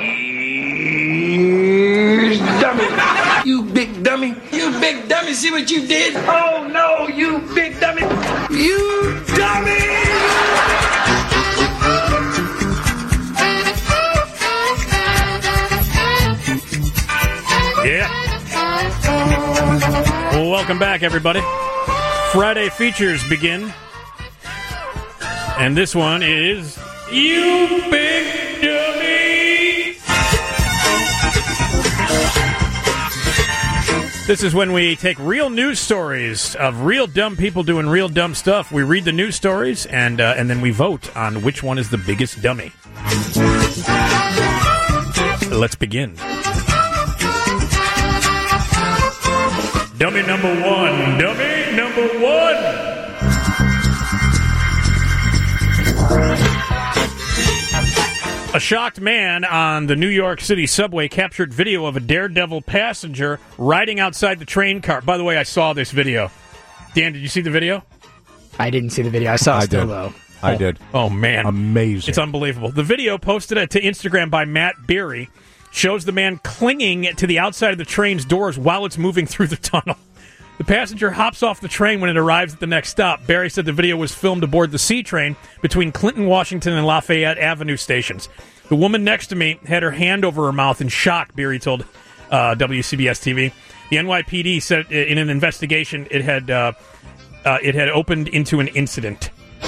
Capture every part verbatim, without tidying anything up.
Here's dummy. You big dummy. You big dummy. See what you did? Oh, no, you big dummy. You dummy. Yeah. Well, welcome back, everybody. Friday features begin. And this one is You Big Dummy. This is when we take real news stories of real dumb people doing real dumb stuff. We read the news stories, and uh, and then we vote on which one is the biggest dummy. Let's begin. Dummy number one. Dummy number one. A shocked man on the New York City subway captured video of a daredevil passenger riding outside the train car. By the way, I saw this video. Dan, did you see the video? I didn't see the video. I saw it I still, did. though. I oh, did. Oh, man. Amazing. It's unbelievable. The video posted to Instagram by Matt Beery shows the man clinging to the outside of the train's doors while it's moving through the tunnel. The passenger hops off the train when it arrives at the next stop. Barry said the video was filmed aboard the C train between Clinton, Washington, and Lafayette Avenue stations. The woman next to me had her hand over her mouth in shock, Barry told uh, W C B S T V. The N Y P D said in an investigation it had uh, uh, it had opened into an incident.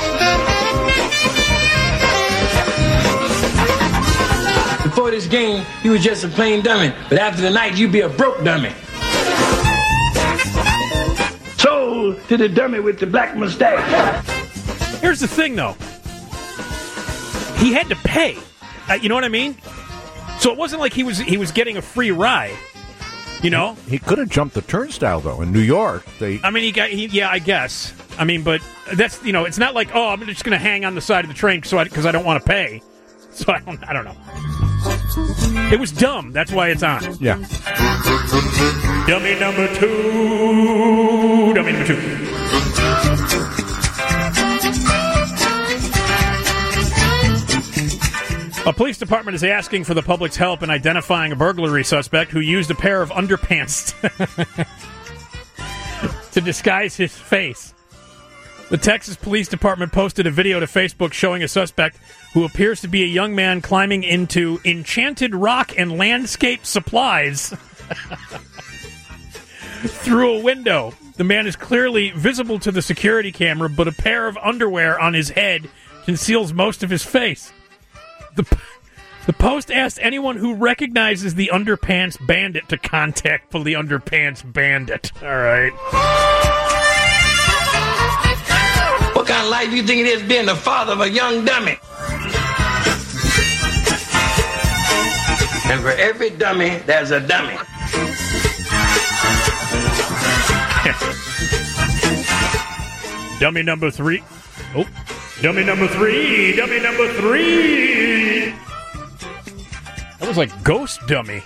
Before this game, you was just a plain dummy. But after the night, you be a broke dummy. Sold to the dummy with the black mustache. Here's the thing, though. He had to pay. Uh, you know what I mean? So it wasn't like he was he was getting a free ride. You know? He could have jumped the turnstile, though. In New York, they... I mean, he got... He, yeah, I guess. I mean, but that's, you know, it's not like, oh, I'm just going to hang on the side of the train so because I, I don't want to pay. So I don't, I don't know. It was dumb. That's why it's on. Yeah. Dummy number two. Dummy number two. A police department is asking for the public's help in identifying a burglary suspect who used a pair of underpants to disguise his face. The Texas Police Department posted a video to Facebook showing a suspect who appears to be a young man climbing into Enchanted Rock and Landscape Supplies through a window. The man is clearly visible to the security camera, but a pair of underwear on his head conceals most of his face. The, the post asked anyone who recognizes the Underpants Bandit to contact the Underpants Bandit. All right. What kind of life do you think it is being the father of a young dummy? And for every dummy, there's a dummy. Dummy number three. Oh, dummy number three. Dummy number three. That was like Ghost Dummy.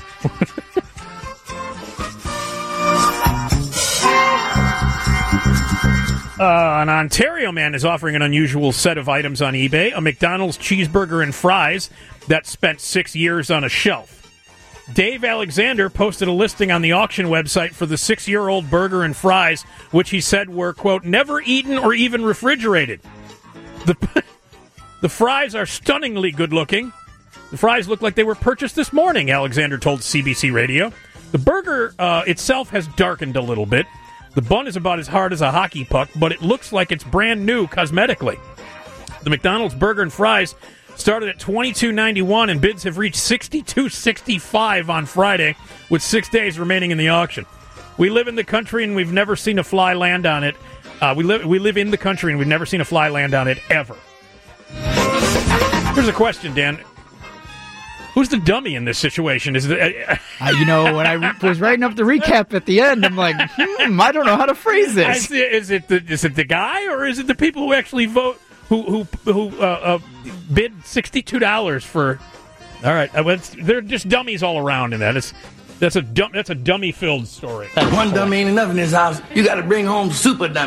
Uh, an Ontario man is offering an unusual set of items on eBay, a McDonald's cheeseburger and fries that spent six years on a shelf. Dave Alexander posted a listing on the auction website for the six-year-old burger and fries, which he said were, quote, never eaten or even refrigerated. The, the fries are stunningly good-looking. The fries look like they were purchased this morning, Alexander told C B C Radio. The burger uh, itself has darkened a little bit. The bun is about as hard as a hockey puck, but it looks like it's brand new cosmetically. The McDonald's burger and fries started at twenty-two ninety-one, and bids have reached sixty-two sixty-five on Friday, with six days remaining in the auction. We live in the country, and we've never seen a fly land on it. Uh, we live we live in the country, and we've never seen a fly land on it ever. Here's a question, Dan. Who's the dummy in this situation? Is it? Uh, uh, you know, when I re- was writing up the recap at the end, I'm like, hmm, I don't know how to phrase this. Is it, is it the is it the guy, or is it the people who actually vote? Who who who uh, uh, bid sixty-two dollars for? All right, uh, they're just dummies all around in that. It's that's a dumb that's a dummy filled story. One dummy ain't enough in this house. You got to bring home super dummy.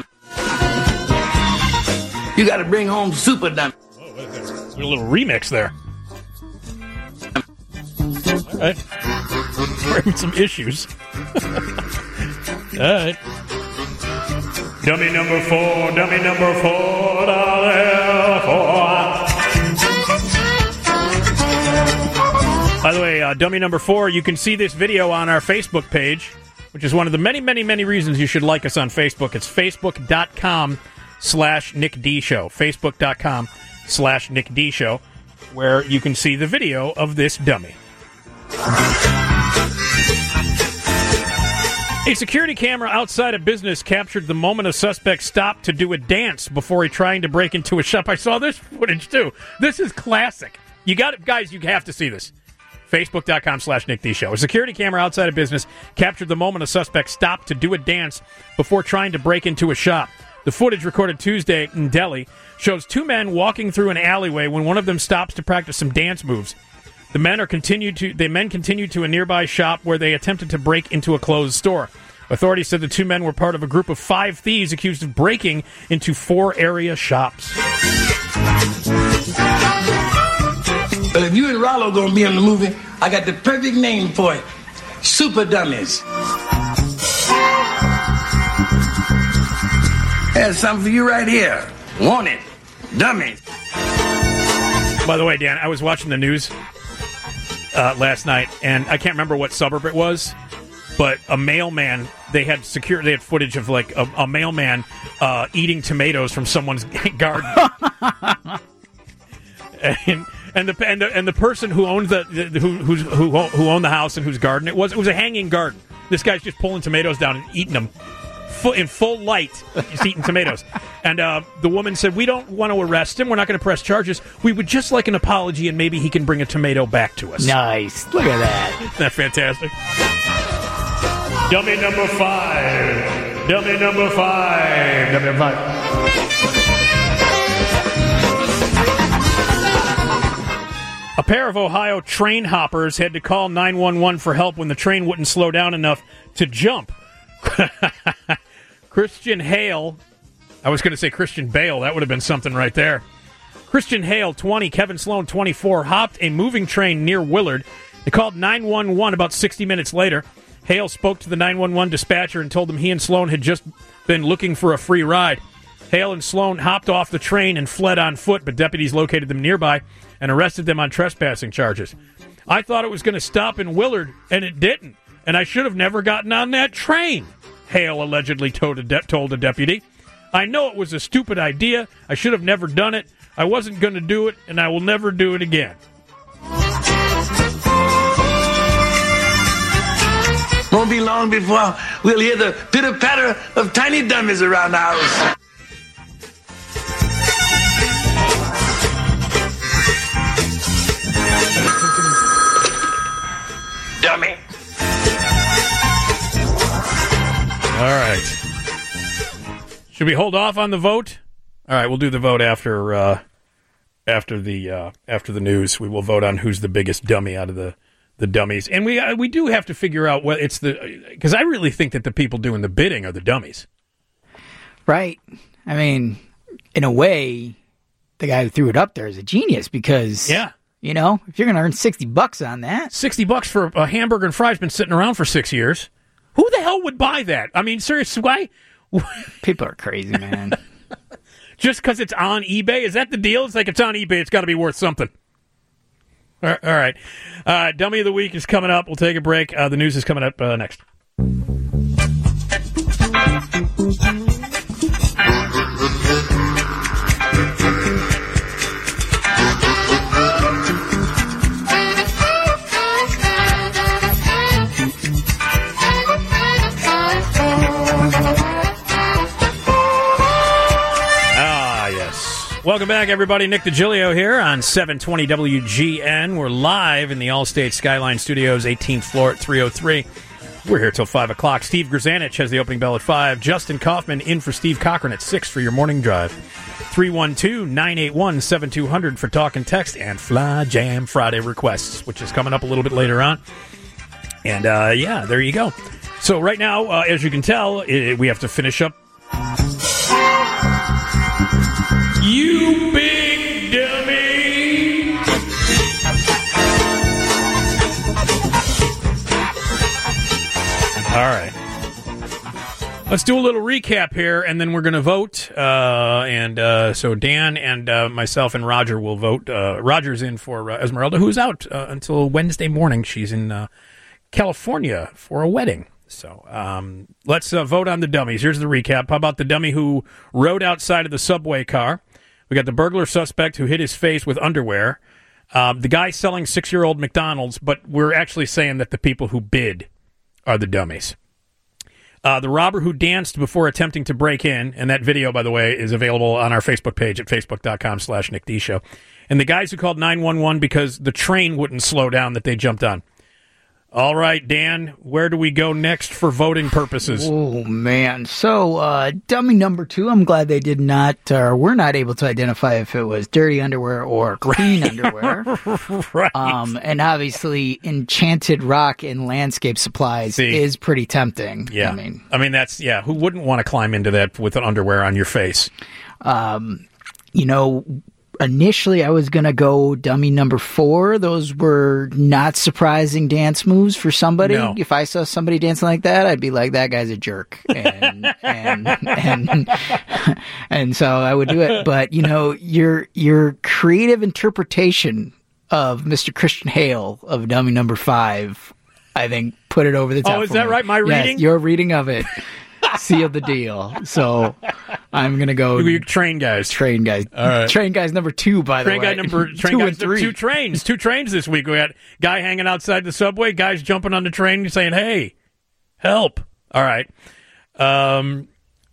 You got to bring home super dummy. Oh, a little remix there. right? We're having some issues. All right. Dummy number four, dummy number four, dollar four. By the way, uh, dummy number four, you can see this video on our Facebook page, which is one of the many, many, many reasons you should like us on Facebook. It's facebook.com slash Nick D Show. Facebook.com slash Nick D Show, where you can see the video of this dummy. A security camera outside a business captured the moment a suspect stopped to do a dance before he trying to break into a shop. I saw this footage, too. This is classic. You got it, guys, you have to see this. Facebook.com slash Nick D Show. A security camera outside a business captured the moment a suspect stopped to do a dance before trying to break into a shop. The footage, recorded Tuesday in Delhi, shows two men walking through an alleyway when one of them stops to practice some dance moves. The men are continued to the men continued to a nearby shop where they attempted to break into a closed store. Authorities said the two men were part of a group of five thieves accused of breaking into four area shops. But if you and Rollo gonna be in the movie, I got the perfect name for it. Super Dummies. There's something for you right here. Want it. Dummies. By the way, Dan, I was watching the news uh, last night, and I can't remember what suburb it was, but a mailman, they had secure, they had footage of like a, a mailman uh, eating tomatoes from someone's garden. and and the and the and the person who owned the, the who who's, who who owned the house and whose garden it was, it was a hanging garden. This guy's just pulling tomatoes down and eating them. In full light, he's eating tomatoes. And uh, the woman said, we don't want to arrest him. We're not going to press charges. We would just like an apology, and maybe he can bring a tomato back to us. Nice. Look at that. Isn't that fantastic? Dummy number five. Dummy number five. Dummy number five. A pair of Ohio train hoppers had to call nine one one for help when the train wouldn't slow down enough to jump. Christian Hale, I was going to say Christian Bale, that would have been something right there. Christian Hale, twenty, Kevin Sloan, twenty-four, hopped a moving train near Willard. They called nine one one about sixty minutes later. Hale spoke to the nine one one dispatcher and told them he and Sloan had just been looking for a free ride. Hale and Sloan hopped off the train and fled on foot, but deputies located them nearby and arrested them on trespassing charges. I thought it was going to stop in Willard, and it didn't. And I should have never gotten on that train, Hale allegedly told a, de- told a deputy. I know it was a stupid idea. I should have never done it. I wasn't going to do it, and I will never do it again. Won't be long before we'll hear the pitter-patter of tiny dummies around the house. Dummy. All right. Should we hold off on the vote? All right, we'll do the vote after uh, after the uh, after the news. We will vote on who's the biggest dummy out of the, the dummies, and we uh, we do have to figure out what it's the because I really think that the people doing the bidding are the dummies. Right. I mean, in a way, the guy who threw it up there is a genius because yeah. You know, if you're going to earn sixty bucks on that. sixty bucks for a hamburger and fries been sitting around for six years. Who the hell would buy that? I mean, seriously, why? People are crazy, man. Just because it's on eBay? Is that the deal? It's like it's on eBay. It's got to be worth something. All right. All right. Uh, Dummy of the Week is coming up. We'll take a break. Uh, the news is coming up uh, next. Welcome back, everybody. Nick DiGilio here on seven twenty W G N. We're live in the Allstate Skyline Studios, eighteenth floor at three oh three. We're here till five o'clock. Steve Grzanich has the opening bell at five. Justin Kaufman in for Steve Cochran at six for your morning drive. three one two, nine eight one, seven two zero zero for talk and text and Fly Jam Friday requests, which is coming up a little bit later on. And, uh, yeah, there you go. So right now, uh, as you can tell, it, we have to finish up. You big dummy! right. Let's do a little recap here, and then we're going to vote. Uh, and uh, so Dan and uh, myself and Roger will vote. Uh, Roger's in for uh, Esmeralda, who's out uh, until Wednesday morning. She's in uh, California for a wedding. So um, let's uh, vote on the dummies. Here's the recap. How about the dummy who rode outside of the subway car? We got the burglar suspect who hit his face with underwear. Um, the guy selling six-year-old McDonald's, but we're actually saying that the people who bid are the dummies. Uh, the robber who danced before attempting to break in, and that video, by the way, is available on our Facebook page at facebook.com slash Nick D Show. And the guys who called nine one one because the train wouldn't slow down that they jumped on. All right, Dan, where do we go next for voting purposes? Oh, man. So, uh, dummy number two, I'm glad they did not, or uh, were not able to identify if it was dirty underwear or clean right. underwear. Right. Um, and obviously, Enchanted Rock and Landscape Supplies See, is pretty tempting. Yeah. I mean, I mean, that's, yeah, who wouldn't want to climb into that with an underwear on your face? Um, you know, initially, I was going to go dummy number four. Those were not surprising dance moves for somebody. No. If I saw somebody dancing like that, I'd be like, that guy's a jerk. And, and, and, and so I would do it. But, you know, your, your creative interpretation of Mister Christian Hale of dummy number five, I think, put it over the top. Oh, is for that me. right? My Yes, reading? your reading of it sealed the deal. So I'm going to go. You train guys. Train guys. All right. Train guys number two, by the Train way. guy number train two guys and number three. two trains. Two trains this week. We had guy hanging outside the subway, guys jumping on the train saying, "Hey, help." All right. Um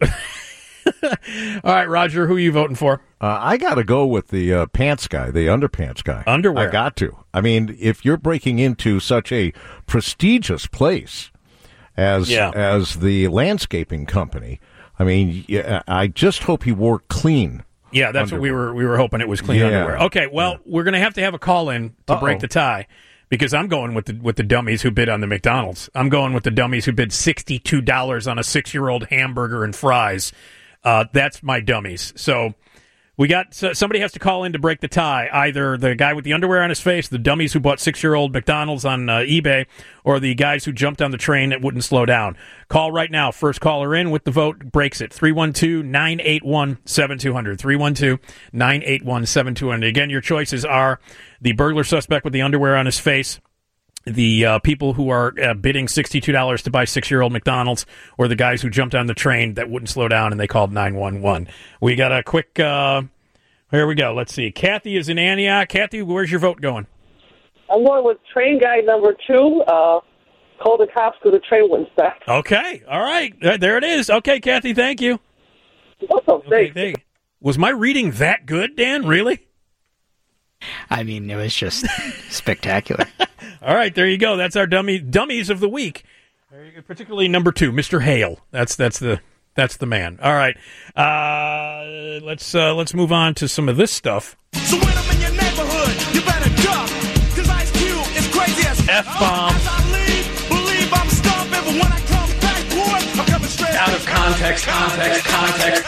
All right, Roger, who are you voting for? Uh, I got to go with the uh, pants guy, the underpants guy. Underwear. I got to. I mean, if you're breaking into such a prestigious place as Yeah. as the landscaping company, I mean, yeah, I just hope he wore clean. Yeah, that's underwear. what we were we were hoping it was clean Yeah. underwear. Okay, well, Yeah. we're going to have to have a call in to Uh-oh. break the tie because I'm going with the with the dummies who bid on the McDonald's. I'm going with the dummies who bid sixty-two dollars on a six-year-old hamburger and fries. Uh, that's my dummies. So we got so somebody has to call in to break the tie. Either the guy with the underwear on his face, the dummies who bought six-year-old McDonald's on uh, eBay, or the guys who jumped on the train that wouldn't slow down. Call right now. First caller in with the vote breaks it. three one two, nine eight one, seven two zero zero. three one two, nine eight one, seven two zero zero. Again, your choices are the burglar suspect with the underwear on his face, the uh, people who are uh, bidding sixty-two dollars to buy six-year-old McDonald's, or the guys who jumped on the train that wouldn't slow down and they called nine one one. We got a quick, uh, here we go. Let's see. Kathy is in Antioch. Kathy, where's your vote going? I'm going with train guy number two. Uh, call the cops because the train wouldn't stop. Okay. All right. There there it is. Okay, Kathy, thank you. Welcome. Okay, Thanks. thank you. Was my reading that good, Dan? Really? I mean, it was just spectacular. All right, there you go. That's our dummy dummies of the week. Particularly number two, Mister Hale. That's that's the that's the man. All right, uh, let's uh, let's move on to some of this stuff. So when I'm in your neighborhood, you better duck, 'cause Ice Cube is crazy as F-bomb. As I leave, believe I'm stomping, but when I come back, boy, I'm coming straight Out of context, context, context.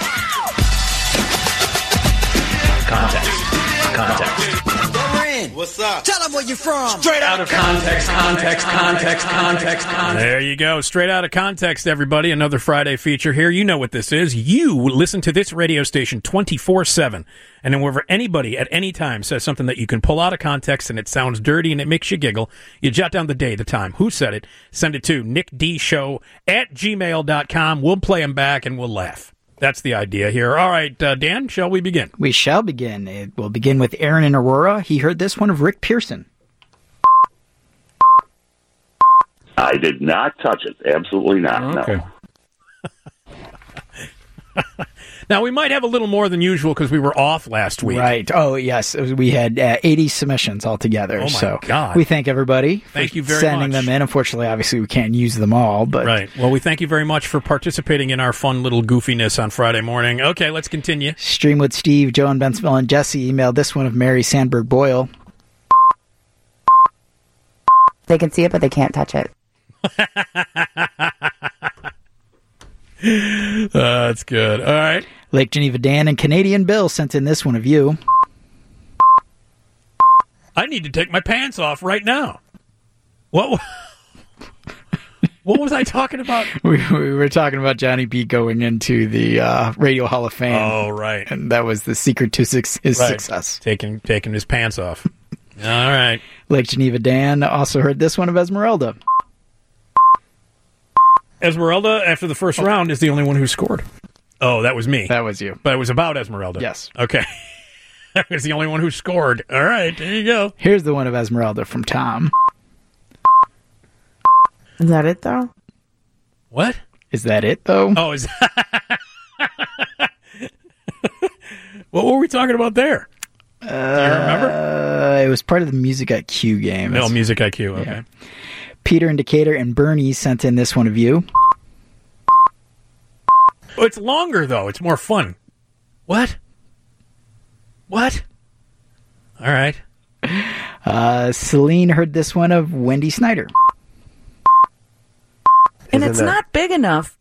Context, context. What's up? Tell them where you're from. Straight out of context, context, context, context, context. There you go. Straight out of context, everybody. Another Friday feature here. You know what this is. You listen to this radio station twenty-four seven. And then whenever anybody at any time says something that you can pull out of context and it sounds dirty and it makes you giggle, you jot down the day, the time, who said it, send it to nickdshow at gmail dot com. We'll play them back and we'll laugh. That's the idea here. All right, uh, Dan, shall we begin? We shall begin. It will begin with Aaron in Aurora. He heard this one of Rick Pearson. I did not touch it. Absolutely not. Okay. No. Now, we might have a little more than usual because we were off last week. Right. Oh, yes. It was- We had uh, eighty submissions altogether. Oh, my so God. we thank everybody Thank for you very sending much. them in. Unfortunately, obviously, we can't use them all. But Right. Well, we thank you very much for participating in our fun little goofiness on Friday morning. Okay, let's continue. Streamwood Steve, Joe and Bensville, and Jesse emailed this one of Mary Sandberg Boyle. They can see it, but they can't touch it. Uh, that's good. All right. Lake Geneva Dan and Canadian Bill sent in this one of you. I need to take my pants off right now. What? What was I talking about? We, we were talking about Johnny B going into the uh, Radio Hall of Fame. Oh, right. And that was the secret to su- his Right. success. Taking taking his pants off. All right. Lake Geneva Dan also heard this one of Esmeralda. Esmeralda, after the first round, is the only one who scored. Oh, that was me. That was you. But it was about Esmeralda. Yes. Okay. That was the only one who scored. All right, there you go. Here's the one of Esmeralda from Tom. Is that it, though? What? Is that it, though? Oh, is What were we talking about there? Uh, Do you remember? Uh, it was part of the Music I Q game. No, It's- Music I Q. Okay. Yeah. Peter in Decatur and Bernie sent in this one of you. Oh, it's longer, though. It's more fun. What? What? All right. Uh, Celine heard this one of Wendy Snyder. And it's not big enough.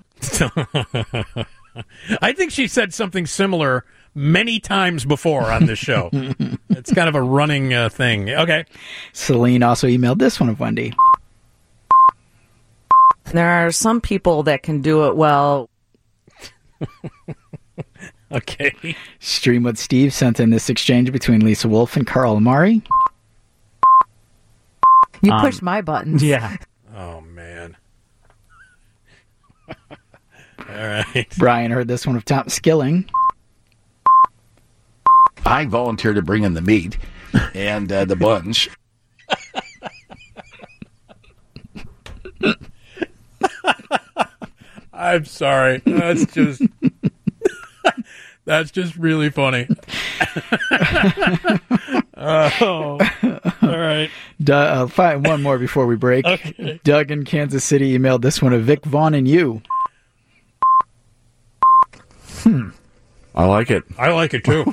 I think she said something similar many times before on this show. It's kind of a running uh, thing. Okay. Celine also emailed this one of Wendy. There are some people that can do it well. Okay. Streamwood Steve sent in this exchange between Lisa Wolf and Carl Amari. You Um, push my buttons. Yeah. Oh, man. All right. Brian heard this one of Tom Skilling. I volunteer to bring in the meat and uh, the buns. I'm sorry. That's just that's just really funny. Oh, all right. Du- uh, find one more before we break. Okay. Doug in Kansas City emailed this one of Vic Vaughn and you. Hmm. I like it. I like it too.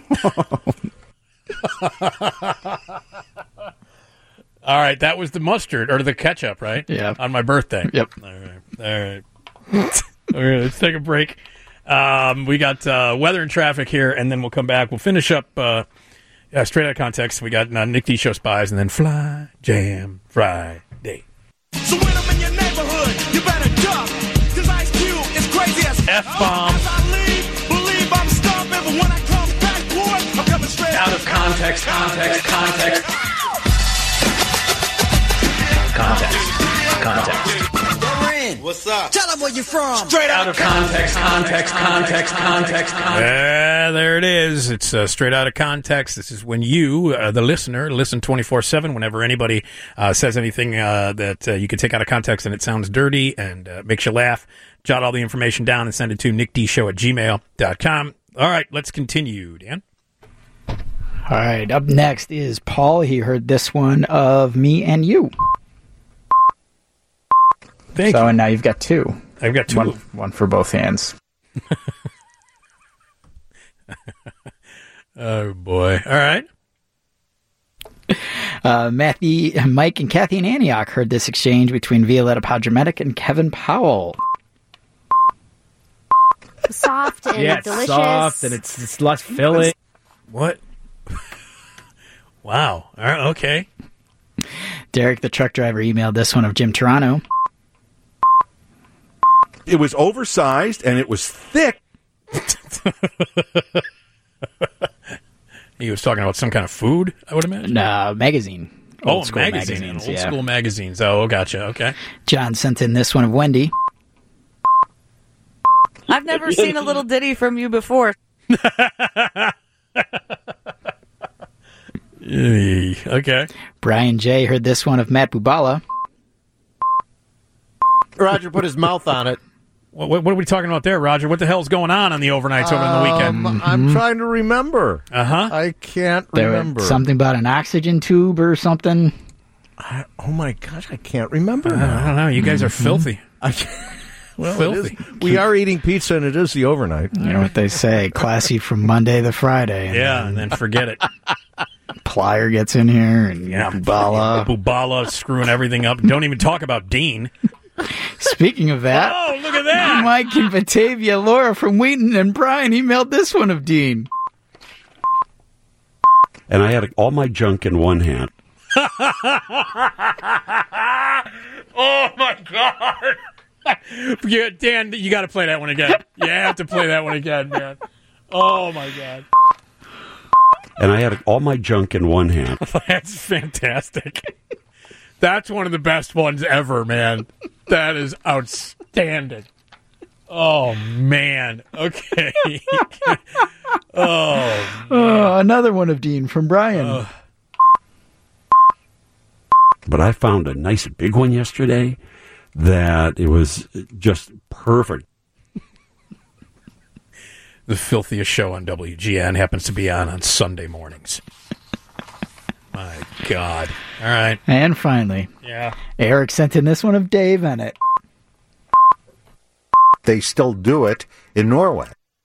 All right, that was the mustard or the ketchup, right? Yeah. On my birthday. Yep. All right. All right. All right, let's take a break. Um, we got uh, weather and traffic here, and then we'll come back. We'll finish up uh, uh, straight out of context. We got uh, Nick D Show Spies, and then Fly Jam Friday. So when I'm in your neighborhood, you better duck, cause Ice Cube is crazy as F-bomb. As I leave, believe I'm stomping, but when I come back, boy, I'm coming straight Out of context, context, context. Context, context. What's up? Tell them where you're from. Straight out of context, context, context, context, context. Yeah, there it is. It's uh, straight out of context. This is when you, uh, the listener, listen twenty-four seven whenever anybody uh, says anything uh, that uh, you can take out of context and it sounds dirty and uh, makes you laugh. Jot all the information down and send it to nickdshow at gmail dot com. All right, let's continue, Dan. All right, up next is Paul. He heard this one of me and you. Thank so, you. and now you've got two. I've got two. One, one for both hands. Oh, boy. All right. Uh, Matthew, Mike and Kathy in Antioch heard this exchange between Violetta Podrometic and Kevin Powell. Soft and yeah, it's delicious. soft and it's, it's less filling. What? Wow. All right, okay. Derek, the truck driver, emailed this one of Jim Toronto. It was oversized and it was thick. He was talking about some kind of food, I would imagine. No, magazine. Oh, Old school magazine. magazines, Old yeah. school magazines. Oh, gotcha. Okay. John sent in this one of Wendy. I've never seen a little ditty from you before. Okay. Brian J. heard this one of Matt Bubala. Roger put his mouth on it. What, what, what are we talking about there, Roger? What the hell's going on on the overnights over on the weekend? Um, I'm trying to remember. Uh-huh. I can't There was remember. something about an oxygen tube or something. I, oh my gosh, I can't remember. I don't know. You guys are Mm-hmm. filthy. I well, Filthy. it is, we are eating pizza, and it is the overnight. You know what they say, classy from Monday to Friday. And Yeah, and then forget it. Plier gets in here, and Yeah. Bubala. Bubala screwing everything up. Don't even talk about Dean. Speaking of that, Oh, look at that. Mike and Batavia, Laura from Wheaton, and Brian emailed this one of Dean. And I had all my junk in one hand. Oh, my God. Yeah, Dan, you got to play that one again. You have to play that one again, man. Oh, my God. And I had all my junk in one hand. That's fantastic. That's one of the best ones ever, man. That is outstanding. Oh, man. Okay. oh, Oh, another one of Dean from Brian. Uh, But I found a nice big one yesterday that it was just perfect. The filthiest show on W G N happens to be on on Sunday mornings. My God. All right. And finally, Yeah. Eric sent in this one of Dave in it. They still do it in Norway.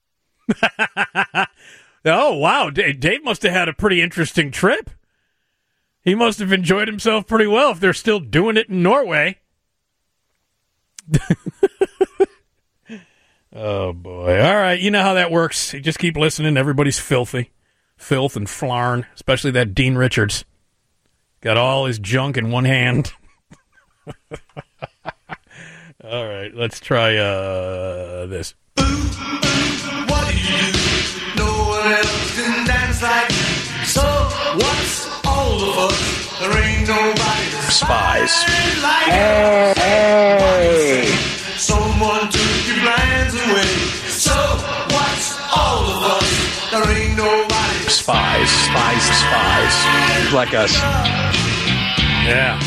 Oh, wow. D- Dave must have had a pretty interesting trip. He must have enjoyed himself pretty well if they're still doing it in Norway. Oh, boy. All right. You know how that works. You just keep listening. Everybody's filthy. Filth and flarn, especially that Dean Richards. Got all his junk in one hand. All right. Let's try uh, this. What do you do? No one else can dance like you. So what's all of us? There ain't nobody to Spies. like Hey, us. hey. Someone took your plans away. So what's all of us? There ain't nobody to Spies, spies, spies. Like us. Yeah.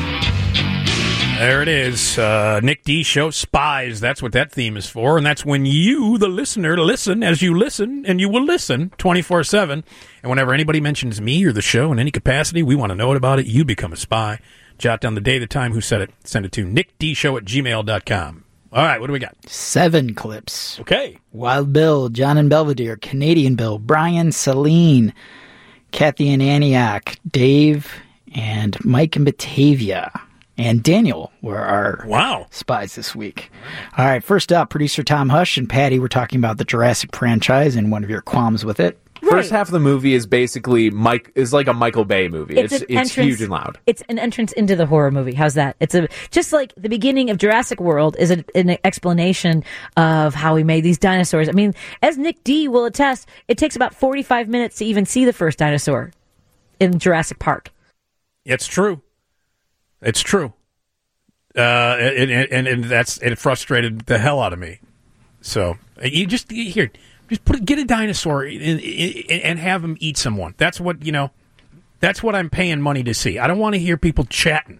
There it is. Uh, Nick D Show Spies. That's what that theme is for. And that's when you, the listener, listen as you listen, and you will listen twenty-four seven. And whenever anybody mentions me or the show in any capacity, we want to know about it. You become a spy. Jot down the day, the time, who said it. Send it to nickdshow at gmail dot com. All right, what do we got? Seven clips. Okay. Wild Bill, John and Belvedere, Canadian Bill, Brian Celine, Kathy and Antioch, Dave, and Mike and Batavia. And Daniel were our wow. spies this week. All right, first up, producer Tom Hush and Patty were talking about the Jurassic franchise and one of your qualms with it. First half of the movie is basically Mike is like a Michael Bay movie. It's It's it's, an entrance- huge and loud. It's an entrance into the horror movie. How's that? It's a just like the beginning of Jurassic World is a, an explanation of how we made these dinosaurs. I mean, as Nick D will attest, it takes about forty-five minutes to even see the first dinosaur in Jurassic Park. It's true. It's true. Uh, and, and, and that's it frustrated the hell out of me. So you just here, just put get a dinosaur and, and have him eat someone. That's what you know. That's what I'm paying money to see. I don't want to hear people chatting.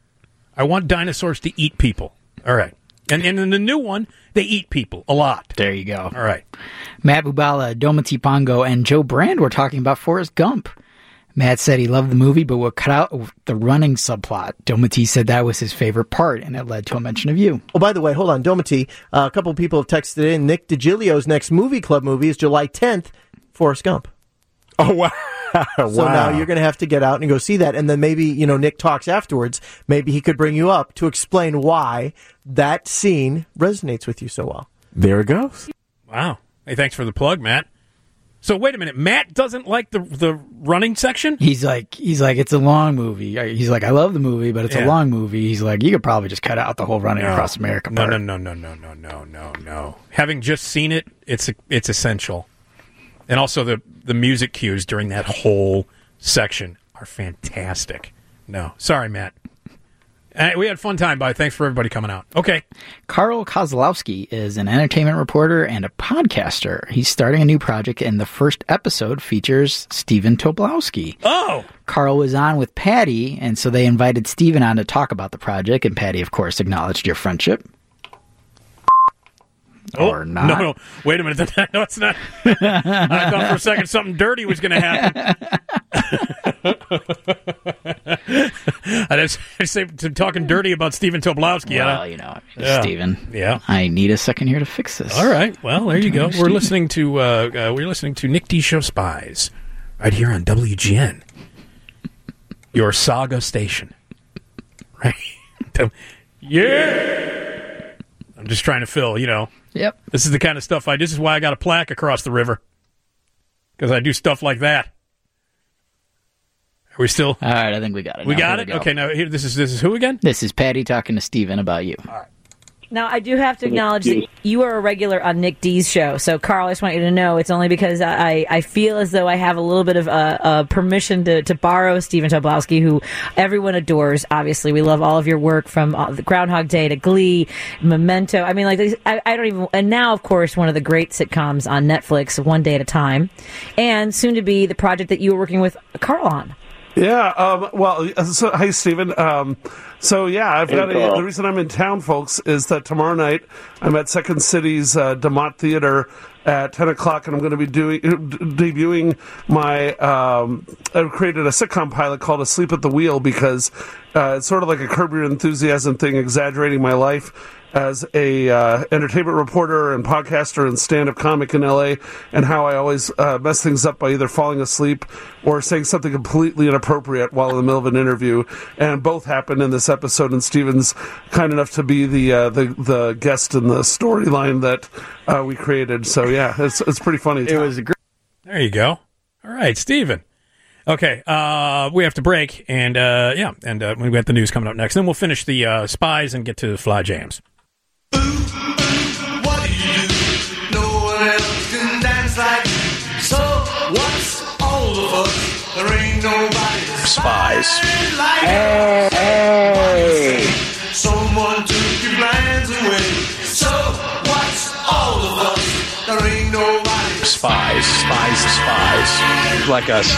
I want dinosaurs to eat people. All right. And, and in the new one, they eat people a lot. There you go. All right. Matt Bubala, Domati Pongo, and Joe Brand were talking about Forrest Gump. Matt said he loved the movie, but would cut out the running subplot. Domati said that was his favorite part, and it led to a mention of you. Oh, by the way, hold on, Domati. Uh, a couple of people have texted in. Nick DiGilio's next movie club movie is July tenth, Forrest Gump. Oh, wow. So Wow. now you're going to have to get out and go see that. And then maybe, you know, Nick talks afterwards. Maybe he could bring you up to explain why that scene resonates with you so well. There it goes. Wow. Hey, thanks for the plug, Matt. So wait a minute, Matt doesn't like the the running section? He's like, he's like, it's a long movie. He's like, I love the movie, but it's Yeah. a long movie. He's like, you could probably just cut out the whole running No. across America No, part. no, no, no, no, no, no, no, no. Having just seen it, it's it's essential. And also the, the music cues during that whole section are fantastic. No, sorry, Matt. Uh, we had a fun time, bye. Thanks for everybody coming out. Okay. Karl Kozlowski is an entertainment reporter and a podcaster. He's starting a new project, and the first episode features Stephen Tobolowsky. Oh! Carl was on with Patty, and so they invited Stephen on to talk about the project, and Patty, of course, acknowledged your friendship. Or not. No, no. Wait a minute. No, it's not. I thought for a second something dirty was going to happen. I just, I just say talking dirty about Stephen Tobolowsky. Well, I, you know, yeah. Stephen. Yeah. I need a second here to fix this. All right. Well, there you go. We're Stephen. listening to uh, uh, we're listening to Nick D Show Spies right here on W G N, your saga station. Right. Yeah. I'm just trying to fill. You know. Yep. This is the kind of stuff I. This is why I got a plaque across the river, because I do stuff like that. Are we still? All right, I think we got it. We now. got Here it. we go. Okay. Now here, this is this is who again? This is Patty talking to Stephen about you. All right. Now, I do have to acknowledge that you are a regular on Nick D's show. So, Carl, I just want you to know it's only because I, I feel as though I have a little bit of uh, uh, permission to, to borrow Stephen Tobolowsky, who everyone adores. Obviously, we love all of your work from uh, the Groundhog Day to Glee, Memento. I mean, like, I, I don't even. And now, of course, one of the great sitcoms on Netflix, One Day at a Time, and soon to be the project that you were working with Carl on. Yeah, um, well, so, hey, Stephen. Um, so, yeah, I've Hey, got a, Carl. the reason I'm in town, folks, is that tomorrow night I'm at Second City's uh, DeMott Theater at ten o'clock, and I'm going to be doing debuting my, um, I've created a sitcom pilot called Asleep at the Wheel because uh, it's sort of like a Curb Your Enthusiasm thing, exaggerating my life as a uh, entertainment reporter and podcaster and stand-up comic in L A, and how I always uh, mess things up by either falling asleep or saying something completely inappropriate while in the middle of an interview. And both happened in this episode, and Steven's kind enough to be the uh, the, the guest in the storyline that uh, we created. So yeah, it's it's pretty funny. It was a great. There you go. All right, Steven. Okay, uh, we have to break, and uh, yeah, and uh, we got the news coming up next. Then we'll finish the uh, spies and get to Fly Jams. What do you do? No one else can dance like you. So what's all of us? There ain't nobody Spies. like Hey, us. hey. Someone took your plans away. So what's all of us? There ain't nobody Spies. Spies. Spies. Like us.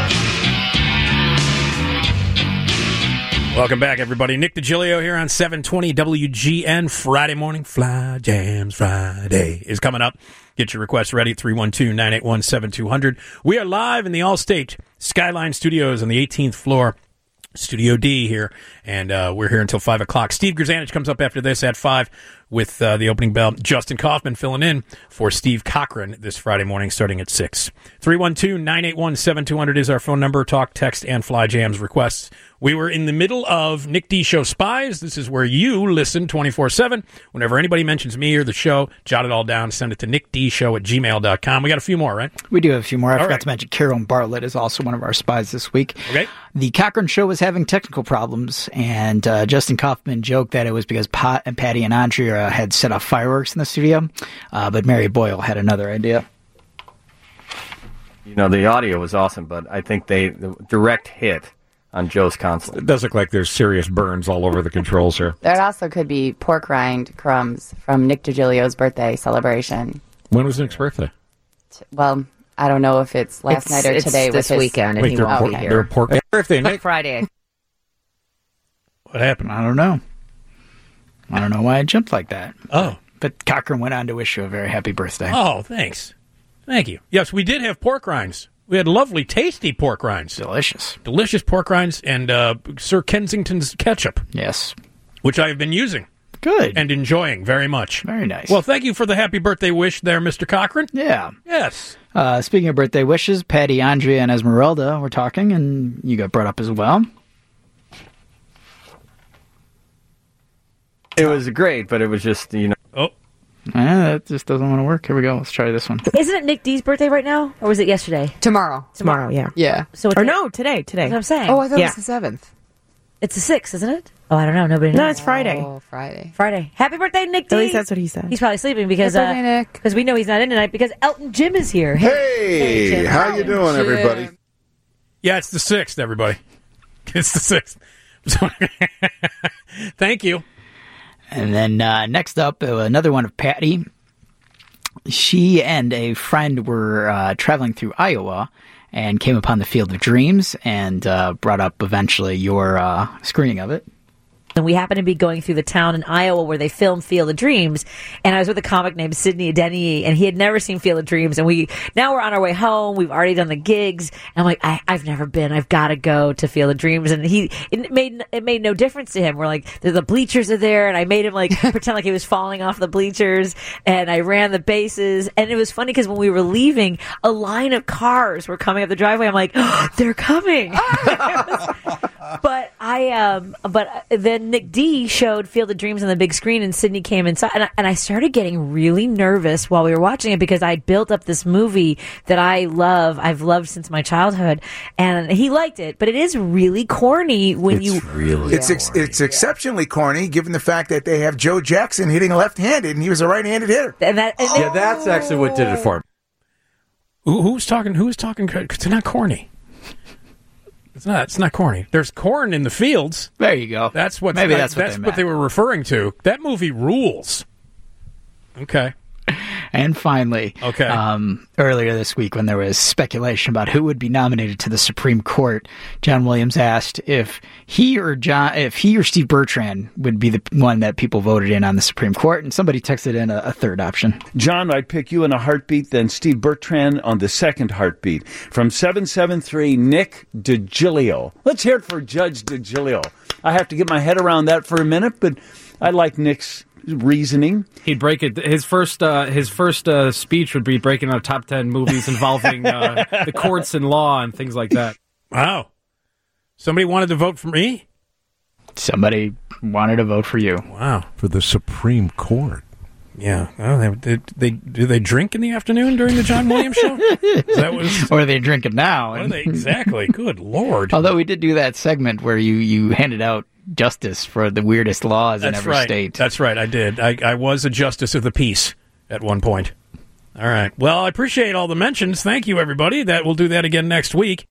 Welcome back, everybody. Nick DiGilio here on seven twenty W G N. Friday morning, Fly Jams Friday is coming up. Get your requests ready at three one two, nine eight one, seven two zero zero. We are live in the Allstate Skyline Studios on the eighteenth floor. Studio D here, and uh, we're here until five o'clock. Steve Grzanich comes up after this at five with uh, the opening bell. Justin Kaufman filling in for Steve Cochran this Friday morning starting at six. three one two, nine eight one, seven two zero zero is our phone number. Talk, text, and Fly Jams requests. We were in the middle of Nick D Show Spies. This is where you listen twenty-four seven. Whenever anybody mentions me or the show, jot it all down, send it to nickdshow at gmail dot com. We got a few more, right? We do have a few more. I All forgot right. to mention Carolyn Bartlett is also one of our spies this week. Okay. The Cochran Show was having technical problems, and uh, Justin Kaufman joked that it was because Pat and Patty and Andrea had set off fireworks in the studio, uh, but Mary Boyle had another idea. You know, the audio was awesome, but I think they the direct hit on Joe's console. It does look like there's serious burns all over the controls here. There also could be pork rind crumbs from Nick DiGilio's birthday celebration. When was Nick's birthday? Well, I don't know if it's last It's- night or it's today. this with his, weekend, and Wait, he they're won't pork, be here. they're pork birthday, Nick. Friday. What happened? I don't know. I don't know why I jumped like that. Oh. But Cochran went on to wish you a very happy birthday. Oh, thanks. Thank you. Yes, we did have pork rinds. We had lovely, tasty pork rinds. Delicious. Delicious pork rinds and uh, Sir Kensington's ketchup. Yes. Which I have been using. Good. And enjoying very much. Very nice. Well, thank you for the happy birthday wish there, Mister Cochran. Yeah. Yes. Uh, speaking of birthday wishes, Patty, Andrea, and Esmeralda were talking, and you got brought up as well. It was great, but it was just, you know. Oh. Eh, that just doesn't want to work. Here we go. Let's try this one. Isn't it Nick D's birthday right now, or was it yesterday? Tomorrow. Tomorrow, yeah. Yeah. So it's or a- no, today, today. That's what I'm saying. Oh, I thought Yeah. it was the seventh. It's the sixth, isn't it? Oh, I don't know. Nobody knows. No, it's Friday. Oh, Friday. Friday. Happy birthday, Nick D. At least that's what he said. He's probably sleeping because Happy birthday, uh, Nick. because we know he's not in tonight because Elton Jim is here. Hey, Jim. how you doing, everybody? Yeah, it's the sixth, everybody. It's the sixth. So- Thank you. And then uh, next up, uh, another one of Patty. She and a friend were uh, traveling through Iowa and came upon the Field of Dreams and uh, brought up eventually your uh, screening of it. And we happened to be going through the town in Iowa where they filmed Field of Dreams, and I was with a comic named Sidney Adeniyi, and he had never seen Field of Dreams, and we now we're on our way home. We've already done the gigs, and I'm like, I, I've never been. I've got to go to Field of Dreams, and he it made it made no difference to him. We're like, the, the bleachers are there, and I made him like pretend like he was falling off the bleachers, and I ran the bases, and it was funny because when we were leaving, a line of cars were coming up the driveway. I'm like, oh, they're coming. It was but I um but then Nick D showed Field of Dreams on the big screen, and Sydney came inside, and I, and I started getting really nervous while we were watching it because I built up this movie that I love. I've loved since my childhood, and he liked it, but it is really corny when you really it's ex- it's exceptionally corny given the fact that they have Joe Jackson hitting left-handed, and he was a right-handed hitter. And that and yeah, that's actually what did it for me. Who, who's talking? Who's talking? It's not corny. It's not. It's not corny. There's corn in the fields. There you go. That's what. Maybe that's what that's they what meant. they were referring to. That movie rules. Okay. And finally, okay. um, earlier this week when there was speculation about who would be nominated to the Supreme Court, John Williams asked if he or John, if he or Steve Bertrand would be the one that people voted in on the Supreme Court, and somebody texted in a, a third option. John, I'd pick you in a heartbeat, then Steve Bertrand on the second heartbeat. From seven seven three, Nick DiGilio. Let's hear it for Judge DiGilio. I have to get my head around that for a minute, but I like Nick's reasoning. He'd break it. His first, uh, his first uh, speech would be breaking out top ten movies involving uh, the courts and law and things like that. Wow! Somebody wanted to vote for me. Somebody wanted to vote for you. Wow! For the Supreme Court. Yeah. Oh, they, they, they do they drink in the afternoon during the John Williams show? That was, or are they drinking now? What are they exactly? Good Lord! Although we did do that segment where you you handed out justice for the weirdest laws That's in every right. state. That's right. I did. I, I was a justice of the peace at one point. All right. Well, I appreciate all the mentions. Thank you, everybody. That we'll do that again next week.